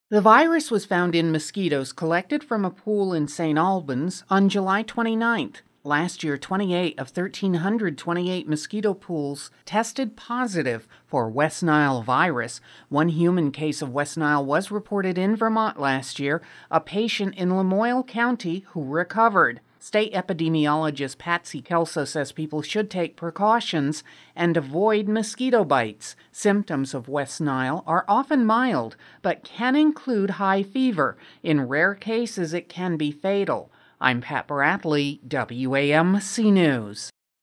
The virus was found in mosquitoes collected from a pool in St. Albans on July 29th. Last year, 28 of 1,328 mosquito pools tested positive for West Nile virus. One human case of West Nile was reported in Vermont last year, a patient in Lamoille County who recovered. State epidemiologist Patsy Kelso says people should take precautions and avoid mosquito bites. Symptoms of West Nile are often mild, but can include high fever. In rare cases, it can be fatal. I'm Pat Bradley, WAMC News.